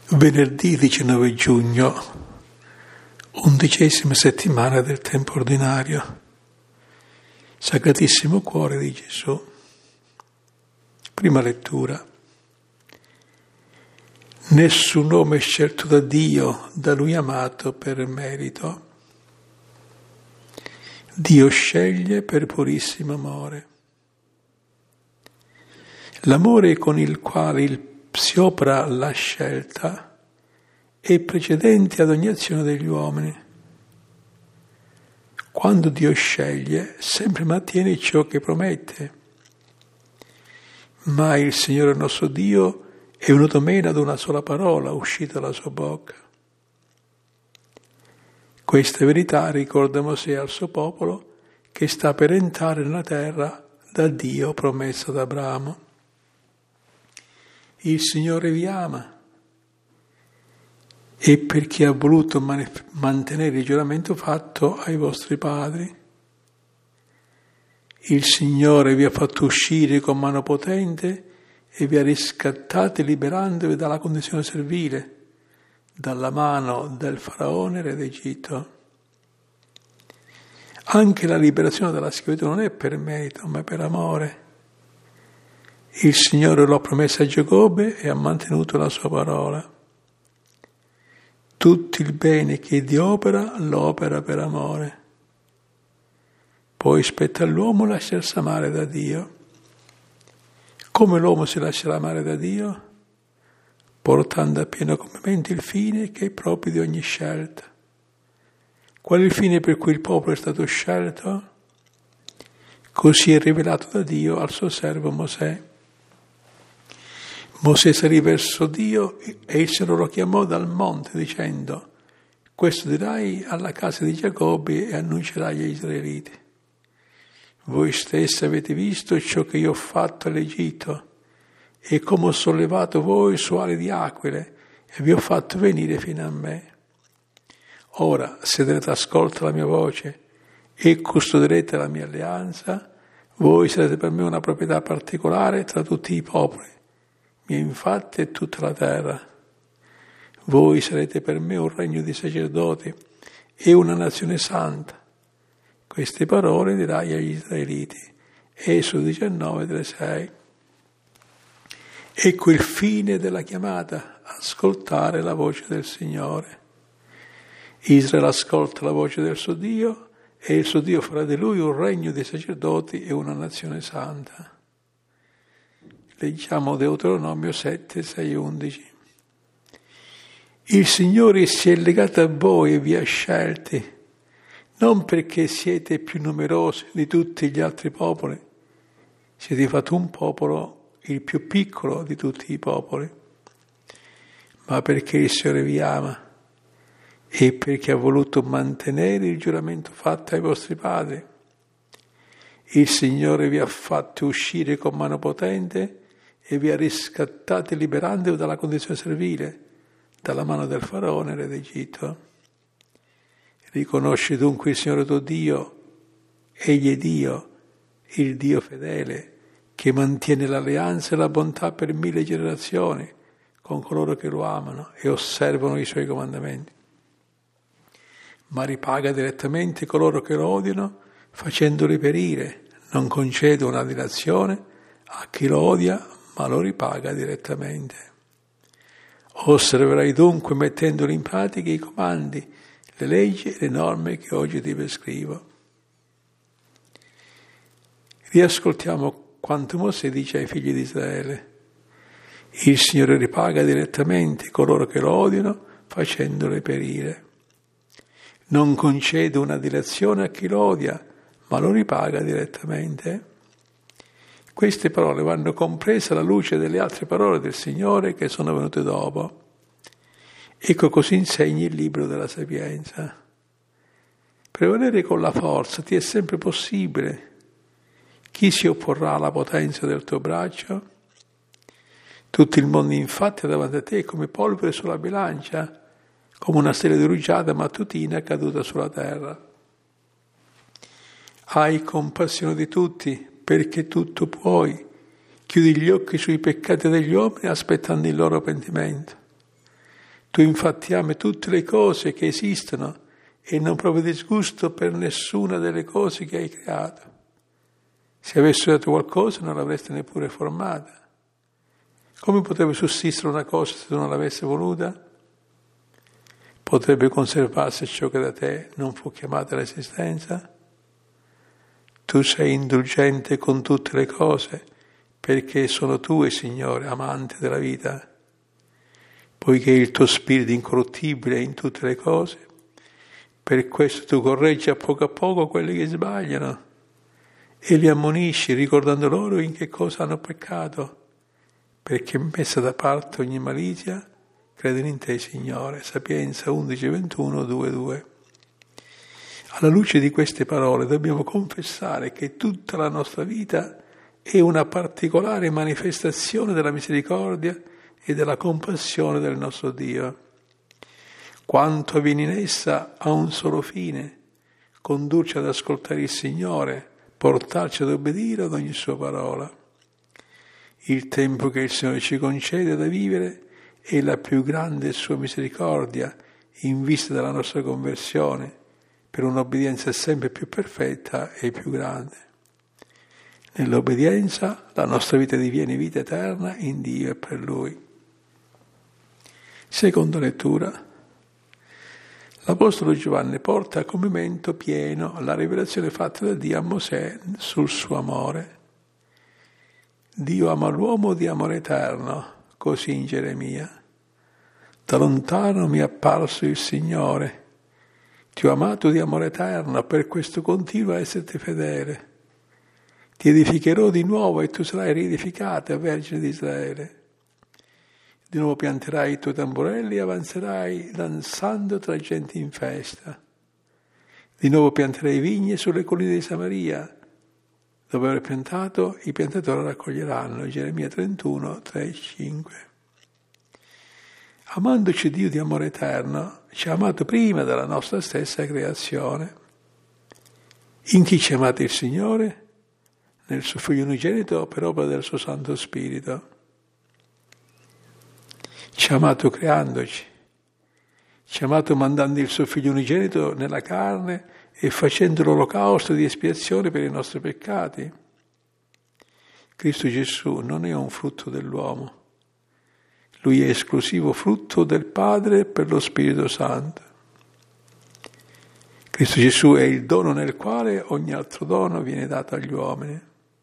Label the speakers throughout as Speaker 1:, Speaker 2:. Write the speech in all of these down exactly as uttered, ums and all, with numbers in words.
Speaker 1: Venerdì diciannove giugno, undicesima settimana del tempo ordinario. Sacratissimo Cuore di Gesù. Prima lettura. Nessun uomo è scelto da Dio, da Lui amato per merito. Dio sceglie per purissimo amore. L'amore con il quale il si opera la scelta è precedente ad ogni azione degli uomini. Quando Dio sceglie, sempre mantiene ciò che promette. Ma il Signore nostro Dio è venuto meno ad una sola parola uscita dalla sua bocca. Questa verità ricorda Mosè al suo popolo che sta per entrare nella terra da Dio promessa ad Abramo. Il Signore vi ama e perché ha voluto manif- mantenere il giuramento fatto ai vostri padri. Il Signore vi ha fatto uscire con mano potente e vi ha riscattati liberandovi dalla condizione servile, dalla mano del faraone re d'Egitto. Anche la liberazione dalla schiavitù non è per merito, ma per amore. Il Signore lo ha promesso a Giacobbe e ha mantenuto la sua parola. Tutto il bene che Dio opera, lo opera per amore. Poi spetta all'uomo lasciarsi amare da Dio. Come l'uomo si lascerà amare da Dio? Portando a pieno compimento il fine che è proprio di ogni scelta. Qual è il fine per cui il popolo è stato scelto? Così è rivelato da Dio al suo servo Mosè. Mosè salì verso Dio e il Signore lo chiamò dal monte dicendo: questo dirai alla casa di Giacobbe e annuncerai agli israeliti. Voi stessi avete visto ciò che io ho fatto all'Egitto e come ho sollevato voi su ali di aquile e vi ho fatto venire fino a me. Ora, se darete ascolto alla mia voce e custodirete la mia alleanza, voi sarete per me una proprietà particolare tra tutti i popoli. Infatti è tutta la terra. Voi sarete per me un regno di sacerdoti e una nazione santa. Queste parole dirai agli israeliti. Esodo diciannove, tre sei. Ecco il fine della chiamata, ascoltare la voce del Signore. Israele ascolta la voce del suo Dio e il suo Dio farà di lui un regno di sacerdoti e una nazione santa. Leggiamo Deuteronomio sette, sei, undici. Il Signore si è legato a voi e vi ha scelti, non perché siete più numerosi di tutti gli altri popoli, siete fatti un popolo, il più piccolo di tutti i popoli, ma perché il Signore vi ama e perché ha voluto mantenere il giuramento fatto ai vostri padri. Il Signore vi ha fatti uscire con mano potente e vi ha riscattati liberandovi dalla condizione servile, dalla mano del faraone re d'Egitto. Riconosci dunque il Signore tuo Dio, egli è Dio, il Dio fedele, che mantiene l'alleanza e la bontà per mille generazioni con coloro che lo amano e osservano i suoi comandamenti. Ma ripaga direttamente coloro che lo odiano, facendoli perire, non concede una dilazione a chi lo odia, ma lo ripaga direttamente. Osserverai dunque mettendoli in pratica i comandi, le leggi e le norme che oggi ti prescrivo. Riascoltiamo quanto Mosè dice ai figli di Israele. Il Signore ripaga direttamente coloro che lo odiano, facendoli perire. Non concede una dilazione a chi lo odia, ma lo ripaga direttamente. Queste parole vanno comprese alla luce delle altre parole del Signore che sono venute dopo. Ecco così insegni il libro della Sapienza. Prevalere con la forza ti è sempre possibile. Chi si opporrà alla potenza del tuo braccio? Tutto il mondo infatti è davanti a te come polvere sulla bilancia, come una stella di rugiada mattutina caduta sulla terra. Hai compassione di tutti, perché tutto puoi. Chiudi gli occhi sui peccati degli uomini aspettando il loro pentimento. Tu infatti ami tutte le cose che esistono e non provi disgusto per nessuna delle cose che hai creato. Se avessi dato qualcosa non l'avresti neppure formata. Come potrebbe sussistere una cosa se tu non l'avessi voluta? Potrebbe conservarsi ciò che da te non fu chiamata l'esistenza? Tu sei indulgente con tutte le cose perché sono tue, Signore, amante della vita. Poiché il tuo spirito incorruttibile è in tutte le cose, per questo tu correggi a poco a poco quelli che sbagliano e li ammonisci ricordando loro in che cosa hanno peccato, perché messa da parte ogni malizia, credono in te, Signore. Sapienza undici ventuno due due. Alla luce di queste parole dobbiamo confessare che tutta la nostra vita è una particolare manifestazione della misericordia e della compassione del nostro Dio. Quanto avviene in essa ha un solo fine: condurci ad ascoltare il Signore, portarci ad obbedire ad ogni sua parola. Il tempo che il Signore ci concede da vivere è la più grande sua misericordia in vista della nostra conversione, per un'obbedienza sempre più perfetta e più grande. Nell'obbedienza la nostra vita diviene vita eterna in Dio e per Lui. Seconda lettura. L'Apostolo Giovanni porta a compimento pieno la rivelazione fatta da Dio a Mosè sul suo amore. Dio ama l'uomo di amore eterno, così in Geremia. Da lontano mi è apparso il Signore. Ti ho amato di amore eterno, per questo continua a esserti fedele. Ti edificherò di nuovo e tu sarai riedificata, Vergine di Israele. Di nuovo pianterai i tuoi tamburelli e avanzerai danzando tra gente in festa. Di nuovo pianterai vigne sulle colline di Samaria. Dove avrai piantato, i piantatori raccoglieranno. Geremia trentuno, tre e cinque. Amandoci Dio di amore eterno, ci ha amato prima della nostra stessa creazione. In chi ci ha amato il Signore? Nel suo Figlio unigenito per opera del suo Santo Spirito. Ci ha amato creandoci, ci ha amato mandando il suo Figlio unigenito nella carne e facendo l'olocausto di espiazione per i nostri peccati. Cristo Gesù non è un frutto dell'uomo, Lui è esclusivo frutto del Padre per lo Spirito Santo. Cristo Gesù è il dono nel quale ogni altro dono viene dato agli uomini.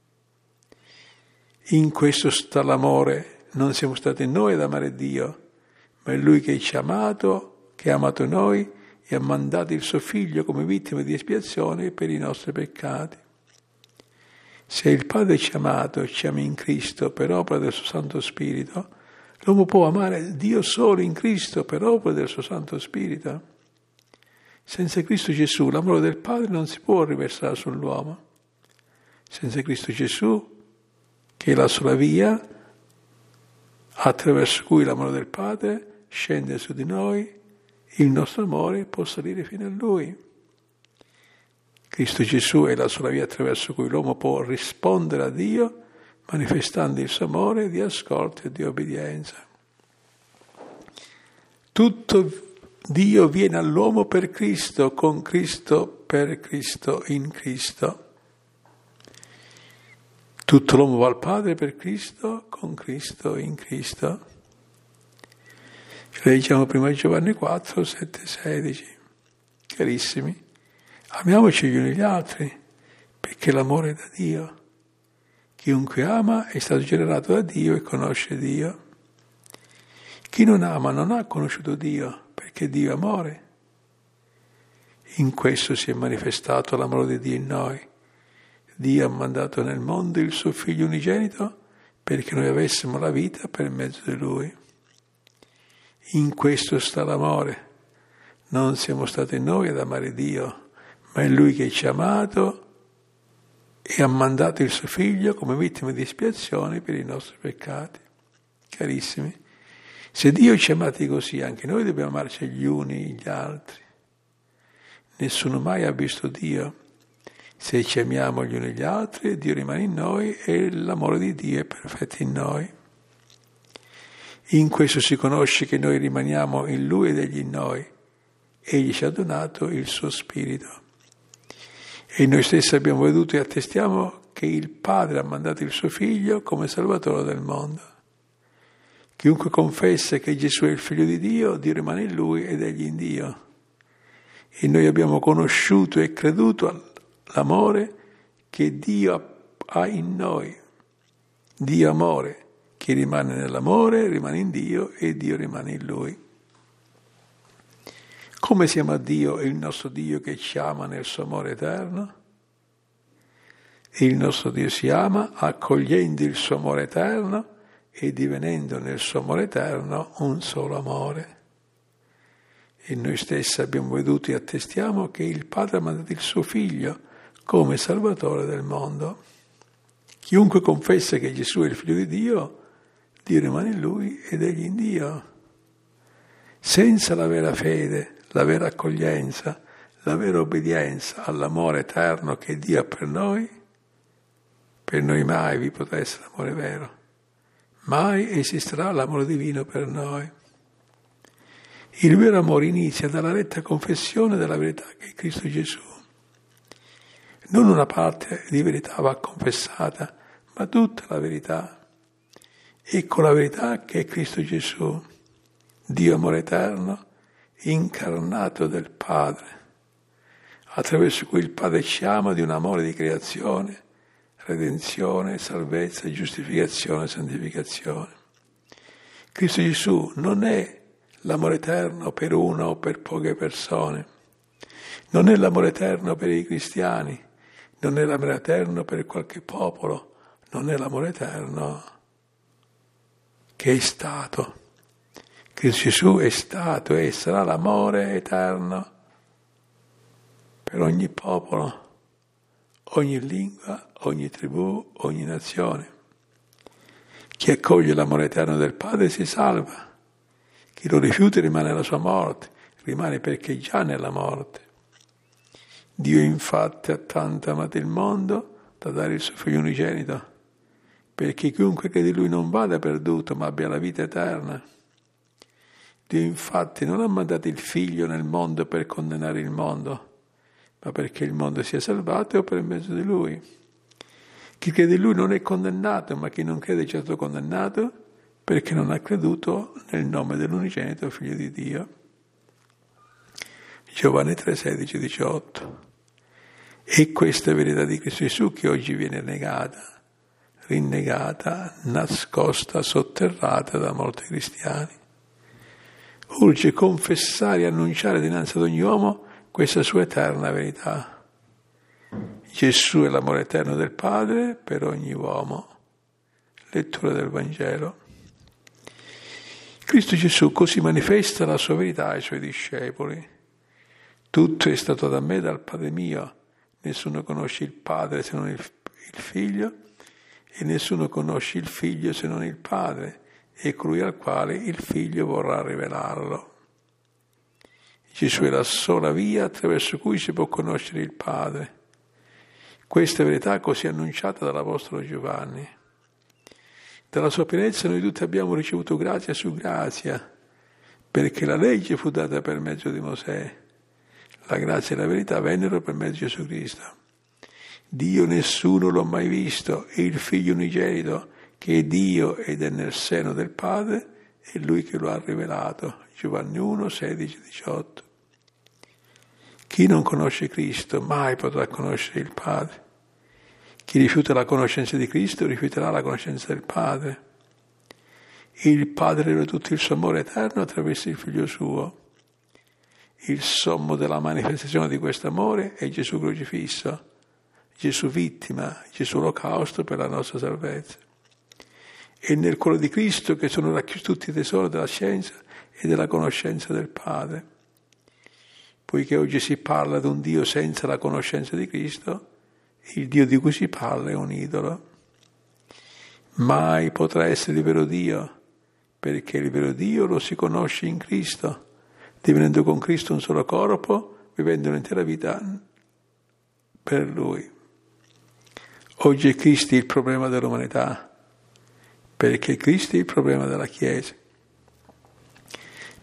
Speaker 1: In questo sta l'amore. Non siamo stati noi ad amare Dio, ma è Lui che ci ha amato, che ha amato noi e ha mandato il suo Figlio come vittima di espiazione per i nostri peccati. Se il Padre ci ha amato e ci ama in Cristo per opera del suo Santo Spirito, l'uomo può amare Dio solo in Cristo per opera del suo Santo Spirito. Senza Cristo Gesù l'amore del Padre non si può riversare sull'uomo. Senza Cristo Gesù, che è la sola via, attraverso cui l'amore del Padre scende su di noi, il nostro amore può salire fino a Lui. Cristo Gesù è la sola via attraverso cui l'uomo può rispondere a Dio, manifestando il suo amore di ascolto e di obbedienza. Tutto Dio viene all'uomo per Cristo, con Cristo, per Cristo, in Cristo. Tutto l'uomo va al Padre per Cristo, con Cristo, in Cristo. Leggiamo prima Giovanni quattro, sette, sedici. Carissimi, amiamoci gli uni gli altri, perché l'amore è da Dio. Chiunque ama è stato generato da Dio e conosce Dio. Chi non ama non ha conosciuto Dio, perché Dio è amore. In questo si è manifestato l'amore di Dio in noi. Dio ha mandato nel mondo il suo Figlio unigenito perché noi avessimo la vita per mezzo di Lui. In questo sta l'amore. Non siamo stati noi ad amare Dio, ma è Lui che ci ha amato e ha mandato il suo Figlio come vittima di espiazione per i nostri peccati. Carissimi, se Dio ci ha amati così, anche noi dobbiamo amarci gli uni gli altri. Nessuno mai ha visto Dio. Se ci amiamo gli uni gli altri, Dio rimane in noi e l'amore di Dio è perfetto in noi. In questo si conosce che noi rimaniamo in Lui ed Egli in noi. Egli ci ha donato il suo Spirito. E noi stessi abbiamo veduto e attestiamo che il Padre ha mandato il suo Figlio come Salvatore del mondo. Chiunque confessa che Gesù è il Figlio di Dio, Dio rimane in Lui ed Egli in Dio. E noi abbiamo conosciuto e creduto all'amore che Dio ha in noi. Dio amore. Chi rimane nell'amore rimane in Dio e Dio rimane in Lui. Come si ama Dio, il nostro Dio che ci ama nel suo amore eterno? Il nostro Dio si ama accogliendo il suo amore eterno e divenendo nel suo amore eterno un solo amore. E noi stessi abbiamo veduto e attestiamo che il Padre ha mandato il suo Figlio come Salvatore del mondo. Chiunque confessa che Gesù è il Figlio di Dio, Dio rimane in Lui ed Egli in Dio. Senza la vera fede, la vera accoglienza, la vera obbedienza all'amore eterno che Dio ha per noi, per noi mai vi potrà essere l'amore vero. Mai esisterà l'amore divino per noi. Il vero amore inizia dalla retta confessione della verità che è Cristo Gesù. Non una parte di verità va confessata, ma tutta la verità. Ecco la verità che è Cristo Gesù, Dio amore eterno, incarnato del Padre, attraverso cui il Padre ci ama di un amore di creazione, redenzione, salvezza, giustificazione, santificazione. Cristo Gesù non è l'amore eterno per una o per poche persone, non è l'amore eterno per i cristiani, non è l'amore eterno per qualche popolo, non è l'amore eterno che è stato. Cristo Gesù è stato e sarà l'amore eterno per ogni popolo, ogni lingua, ogni tribù, ogni nazione. Chi accoglie l'amore eterno del Padre si salva. Chi lo rifiuta rimane alla sua morte, rimane perché è già nella morte. Dio infatti ha tanto amato il mondo da dare il suo Figlio unigenito, perché chiunque crede in Lui non vada perduto, ma abbia la vita eterna. Dio infatti non ha mandato il Figlio nel mondo per condannare il mondo, ma perché il mondo sia salvato per mezzo di Lui. Chi crede in Lui non è condannato, ma chi non crede è certo condannato, perché non ha creduto nel nome dell'unigenito Figlio di Dio. Giovanni tre, sedici, diciotto. E questa verità di Cristo Gesù che oggi viene negata, rinnegata, nascosta, sotterrata da molti cristiani. Urge confessare e annunciare dinanzi ad ogni uomo questa sua eterna verità. Gesù è l'amore eterno del Padre per ogni uomo. Lettura del Vangelo. Cristo Gesù così manifesta la sua verità ai suoi discepoli. Tutto è stato da me, dal Padre mio. Nessuno conosce il Padre se non il, il Figlio, e nessuno conosce il Figlio se non il Padre, e colui al quale il Figlio vorrà rivelarlo. Gesù è la sola via attraverso cui si può conoscere il Padre. Questa verità così annunciata dall'Apostolo Giovanni. Dalla sua pienezza noi tutti abbiamo ricevuto grazia su grazia, perché la legge fu data per mezzo di Mosè. La grazia e la verità vennero per mezzo di Gesù Cristo. Dio nessuno l'ha mai visto, e il Figlio unigenito, che è Dio ed è nel seno del Padre, è Lui che lo ha rivelato. Giovanni uno, sedici, diciotto. Chi non conosce Cristo mai potrà conoscere il Padre. Chi rifiuta la conoscenza di Cristo rifiuterà la conoscenza del Padre. Il Padre rivela tutto il suo amore eterno attraverso il Figlio suo. Il sommo della manifestazione di questo amore è Gesù crocifisso, Gesù vittima, Gesù olocausto per la nostra salvezza. È nel cuore di Cristo che sono racchiusi tutti i tesori della scienza e della conoscenza del Padre. Poiché oggi si parla di un Dio senza la conoscenza di Cristo, il Dio di cui si parla è un idolo. Mai potrà essere il vero Dio, perché il vero Dio lo si conosce in Cristo, divenendo con Cristo un solo corpo, vivendo un'intera vita per Lui. Oggi è Cristo il problema dell'umanità, perché Cristo è il problema della Chiesa.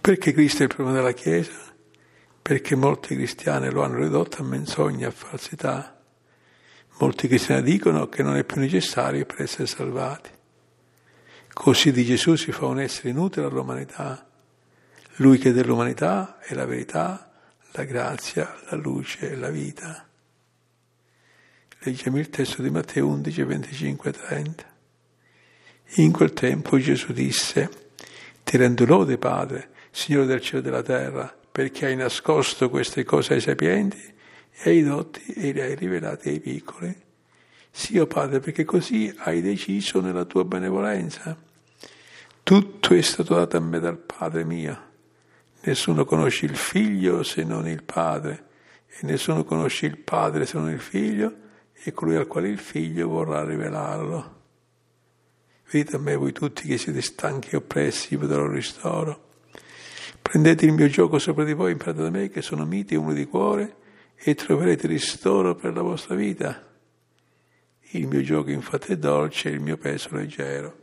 Speaker 1: Perché Cristo è il problema della Chiesa? Perché molti cristiani lo hanno ridotto a menzogna, a falsità. Molti cristiani dicono che non è più necessario per essere salvati. Così di Gesù si fa un essere inutile all'umanità. Lui che dell'umanità è la verità, la grazia, la luce e la vita. Leggiamo il testo di Matteo undici, venticinque e trenta. In quel tempo Gesù disse: ti rendo lode, Padre, Signore del cielo e della terra, perché hai nascosto queste cose ai sapienti e ai dotti e le hai rivelate ai piccoli. Sì, o Padre, perché così hai deciso nella tua benevolenza. Tutto è stato dato a me dal Padre mio. Nessuno conosce il Figlio se non il Padre, e nessuno conosce il Padre se non il Figlio, e colui al quale il Figlio vorrà rivelarlo. Venite a me voi tutti che siete stanchi e oppressi, vi darò ristoro. Prendete il mio giogo sopra di voi, imparate da me che sono mite e umile di cuore, e troverete ristoro per la vostra vita. Il mio giogo infatti è dolce e il mio peso leggero.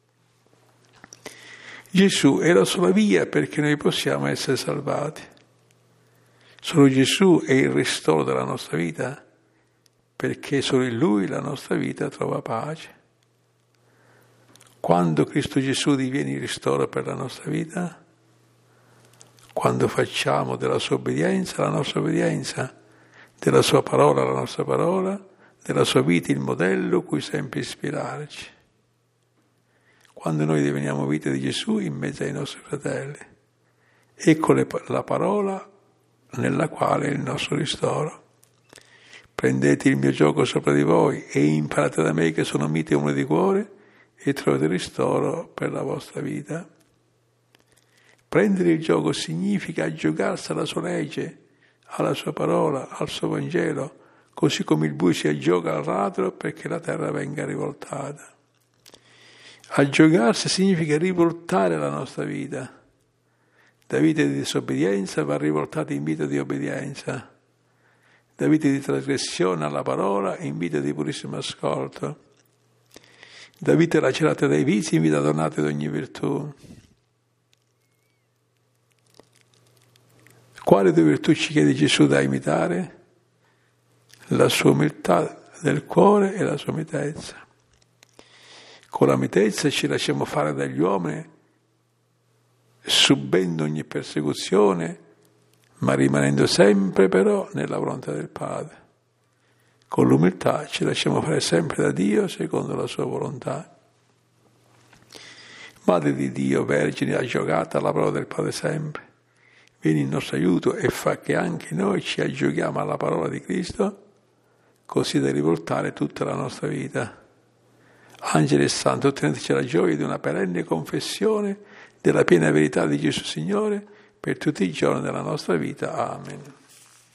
Speaker 1: Gesù è la sola via perché noi possiamo essere salvati. Solo Gesù è il ristoro della nostra vita, perché solo in Lui la nostra vita trova pace. Quando Cristo Gesù diviene il ristoro per la nostra vita? Quando facciamo della sua obbedienza la nostra obbedienza, della sua parola la nostra parola, della sua vita il modello cui sempre ispirarci. Quando noi diveniamo vita di Gesù in mezzo ai nostri fratelli. Ecco le, la parola nella quale è il nostro ristoro. Prendete il mio giogo sopra di voi e imparate da me che sono mite e umile di cuore e trovate ristoro per la vostra vita. Prendere il gioco significa giocarsi alla sua legge, alla sua parola, al suo Vangelo, così come il bue si aggioga al radro perché la terra venga rivoltata. Aggiogarsi significa rivoltare la nostra vita. Da vita di disobbedienza va rivoltata in vita di obbedienza. Da vita di trasgressione alla parola in vita di purissimo ascolto. Da vita lacerata dai vizi in vita donata ad ogni virtù. Quale due virtù ci chiede Gesù da imitare? La sua umiltà del cuore e la sua mitezza. Con la mitezza ci lasciamo fare dagli uomini, subendo ogni persecuzione, ma rimanendo sempre però nella volontà del Padre. Con l'umiltà ci lasciamo fare sempre da Dio secondo la sua volontà. Madre di Dio, Vergine, aggiogata alla parola del Padre sempre, vieni in nostro aiuto e fa che anche noi ci aggiochiamo alla parola di Cristo, così da rivoltare tutta la nostra vita. Angeli e Santi, otteneteci la gioia di una perenne confessione della piena verità di Gesù Signore per tutti i giorni della nostra vita. Amen.